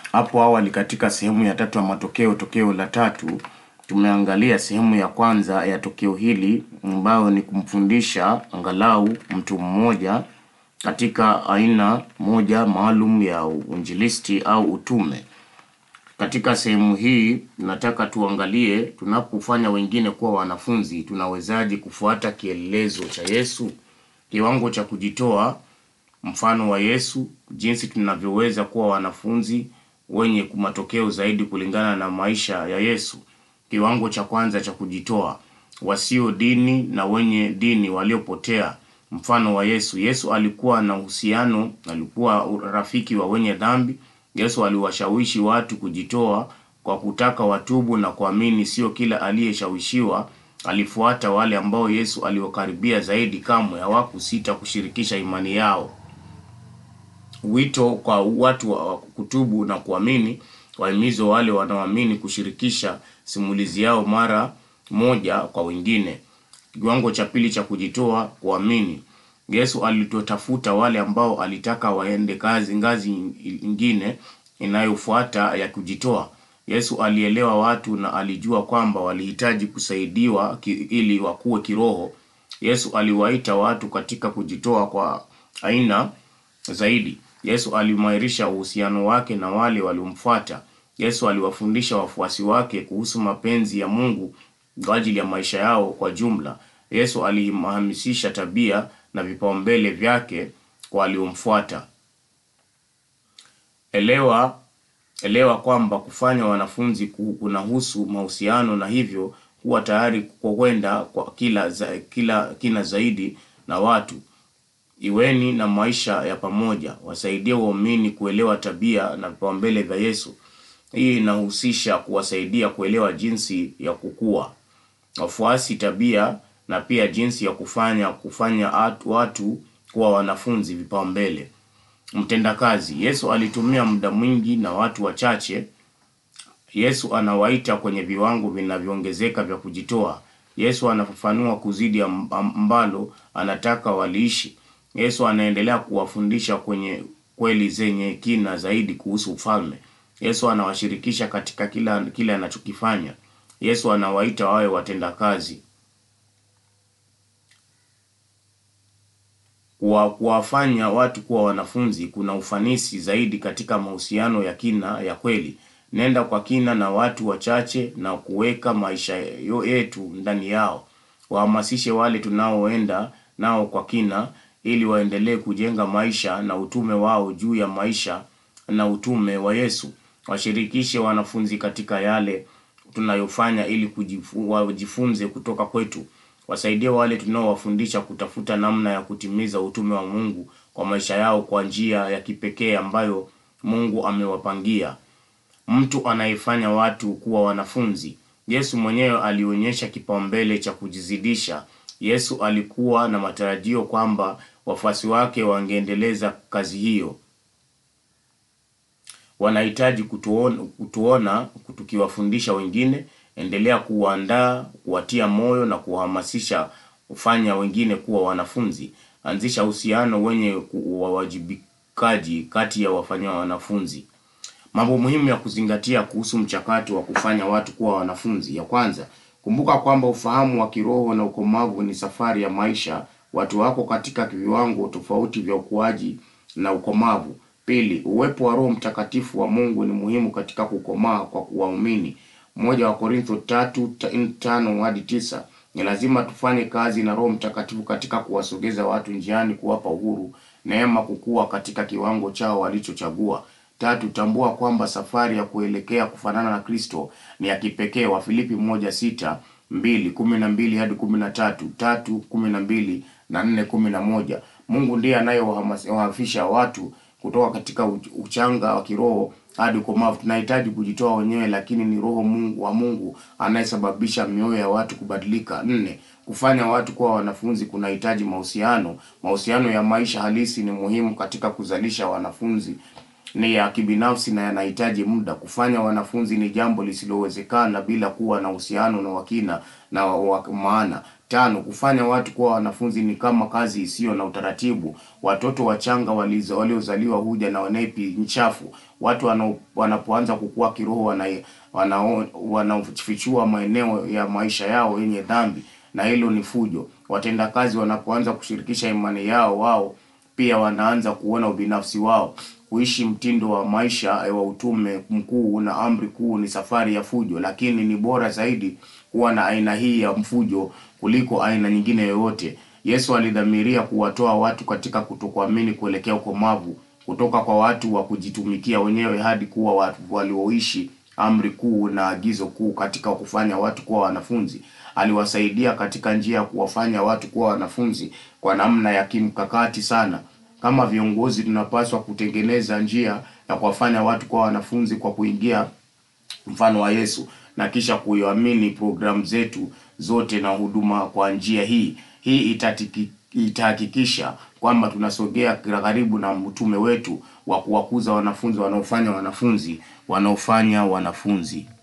Hapo awali katika sehemu ya tatu ya tokeo la tatu, tumeangalia sehemu ya kwanza ya tokeo hili ambayo ni kumfundisha angalau mtu mmoja katika aina moja maalum ya uinjilisti au utume. Katika sehemu hii nataka tuangalie tunapofanya wengine kuwa wanafunzi tunawezaje kufuata kielelezo cha Yesu, kiwango cha kujitoa, mfano wa Yesu, jinsi tunavyoweza kuwa wanafunzi wenye matokeo zaidi kulingana na maisha ya Yesu. Kiwango cha kwanza cha kujitoa, wasio dini na wenye dini waliopotea, mfano wa Yesu. Yesu alikuwa na uhusiano, alikuwa rafiki wa wenye dhambi. Yesu aliwashawishi watu kujitoa kwa kutaka watubu na kuamini. Sio kila aliyeshawishiwa alifuata. Wale ambao Yesu aliwakaribia zaidi kamwe hawakusita kushirikisha imani yao. Wito kwa watu wa kutubu na kuamini, wahimizo wale wanaoamini kushirikisha simulizi yao mara moja kwa wengine. Kiwango cha pili cha kujitoa, kuamini. Yesu alitotafuta wale ambao alitaka waende ngazi nyingine inayofuata ya kujitoa. Yesu alielewa watu na alijua kwamba walihitaji kusaidiwa ili wakue kiroho. Yesu aliwaita watu katika kujitoa kwa aina zaidi. Yesu alimairisha uhusiano wake na wale waliomfuata. Yesu aliwafundisha wafuasi wake kuhusu mapenzi ya Mungu kwa ajili ya maisha yao kwa jumla. Yesu alihamasisha tabia na vipaumbele vyake kwa waliomfuata. Elewa kwamba kufanya wanafunzi kunahusu mahusiano, na hivyo kuwa tayari kwenda kwa kina zaidi na watu. Iweni na maisha ya pamoja, wasaidie waumini kuelewa tabia na vipaumbele vya Yesu. Hii inahusisha kuwasaidia kuelewa jinsi ya kukua wafuasi, tabia na pia jinsi ya kufanya watu kuwa wanafunzi, vipaumbele. Mtendakazi. Yesu alitumia muda mwingi na watu wachache. Yesu anawaita kwenye viwango vinavyoongezeka vya kujitoa. Yesu anafafanua kuzidi ambalo anataka waliishi. Yesu anaendelea kuwafundisha kwenye kweli zenye kina zaidi kuhusu ufalme. Yesu anawashirikisha katika kila anachokifanya. Yesu anawaita wawe watendakazi. Kuwafanya watu kuwa wanafunzi kuna ufanisi zaidi katika mahusiano ya kina ya kweli. Nenda kwa kina na watu wachache na kuweka maisha yetu ndani yao. Wahamasishe wale tunaoenda nao kwa kina ili waendelee kujenga maisha na utume wao juu ya maisha na utume wa Yesu. Washirikishe wanafunzi katika yale tunayofanya ili wajifunze kutoka kwetu. Wasaidie wale tunaowafundisha kutafuta namna ya kutimiza utume wa Mungu kwa maisha yao kwa njia ya kipekee ambayo Mungu amewapangia. Mtu anayefanya watu kuwa wanafunzi. Yesu mwenyewe alionyesha kipaumbele cha kujizidisha. Yesu alikuwa na matarajio kwamba wafuasi wake wangeendeleza kazi hiyo. Wanahitaji kutuona tukiwafundisha wengine. Endelea kuandaa, kuwatia moyo na kuhamasisha kufanya wengine kuwa wanafunzi. Anzisha uhusiano wenye uwajibikaji kati ya wafanya wanafunzi. Mambo muhimu ya kuzingatia kuhusu mchakato wa kufanya watu kuwa wanafunzi. Ya kwanza, kumbuka kwamba ufahamu wa kiroho na ukomavu ni safari ya maisha. Watu wako katika viwango tofauti vya ukuaji na ukomavu. Pili, uwepo wa Roho Mtakatifu wa Mungu ni muhimu katika kukomaa kwa waumini. 1 Korintho 3:5-9. Ni lazima tufanye kazi na Roho Mtakatifu katika kuwasogeza watu njiani, kuwapa uhuru, neema, kukua katika kiwango chao walichochagua. 3, tambua kwamba safari ya kuelekea kufanana na Kristo ni ya kipekee. Wafilipi 1:6, 2:12-13, 3:12 na 4:11. Mungu ndiye anayewahamasisha watu kutoka katika uchanga wa kiroho hadi ukomavu. Tunahitaji kujitoa wenyewe, lakini ni Roho wa Mungu anayesababisha mioyo ya watu kubadilika. 4, kufanya watu kuwa wanafunzi kunahitaji mahusiano. Mahusiano ya maisha halisi ni muhimu katika kuzalisha wanafunzi. Ni ya kibinafsi na yanahitaji muda. Kufanya wanafunzi ni jambo lisilowezekana bila kuwa na uhusiano na wakina na maana. Tano, kufanya watu kuwa wanafunzi ni kama kazi isiyo na utaratibu. Watoto wachanga waliozaliwa huja na nepi nchafu. Watu wanapoanza kukua kiroho wanafichua maeneo ya maisha yao yenye dhambi, na hilo ni fujo. Watendakazi wanapoanza kushirikisha imani yao, wao pia wanaanza kuona ubinafsi wao. Kuishi mtindo wa maisha wa utume mkuu na amri kuu ni safari ya fujo, lakini ni bora zaidi kuwa na aina hii ya mfujo kuliko aina nyingine yoyote. Yesu alidhamiria kuwatoa watu katika kutokuamini kuelekea ukomavu, kutoka kwa watu wa kujitumikia wenyewe hadi kuwa watu walioishi amri kuu na agizo kuu. Katika kufanya watu kuwa wanafunzi, aliwasaidia katika njia ya kuwafanya watu kuwa wanafunzi kwa namna ya kimkakati sana. Kama viongozi tunapaswa kutengeneza njia ya kuwafanya watu kuwa wanafunzi kwa kuingia mfano wa Yesu, na kisha kuiamini programu zetu zote na huduma kwa njia hii. Hii itahakikisha kwamba tunasogea karibu na mtume wetu wa kuwakuza wanafunzi wanaofanya wanafunzi.